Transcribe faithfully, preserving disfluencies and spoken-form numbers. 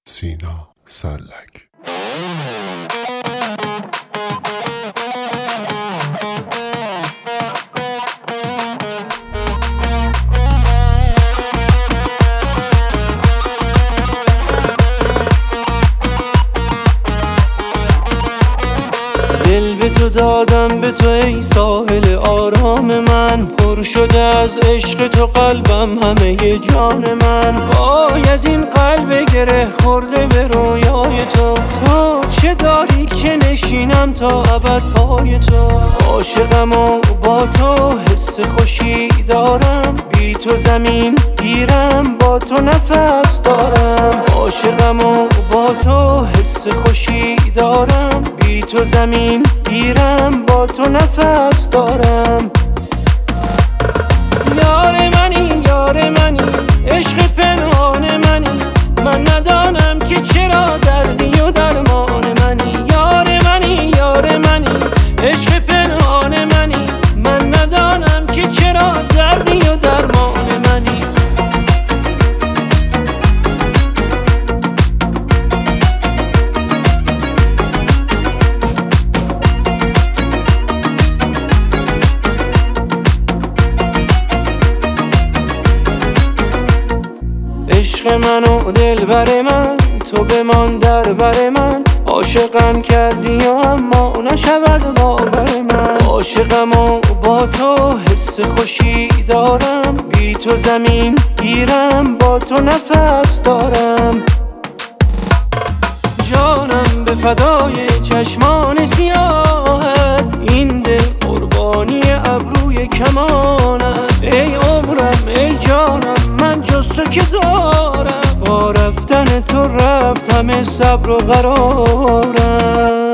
سینا سلک. دل به تو دادم، به تو ای ساحل آرام من، پر شده از عشق تو قلبم، همه جان من. وای از این قلب گره خورده به رویای تو، تو چه داری که نشینم تا ابد پای تو. عاشقم و با تو حس خوشی دارم، بی تو زمین گیرم، با تو نفس دارم. عاشقم و با تو حس خوشی دارم، بی تو زمین گیرم، با تو نفس دارم. یار منی یار منی، عشق پنهان منی، من ندانم که چرا دردی و درمان منی. یار منی یار منی، عشق پنهان منی، من ندانم که چرا دردی و درمان منی. عشق من و دلبر من، تو بمان در بر من. عاشقم کردی و اما نشود باور من. عاشقم و با تو حس خوشی دارم، بی تو زمین گیرم، با تو نفس دارم. جانم به فدای چشمان سیاهت، این دل قربانی ابروی کمانت. ای عمرم ای جانم، من جز تو که دارم، با رفتن تو رفت همه صبر و قرارم.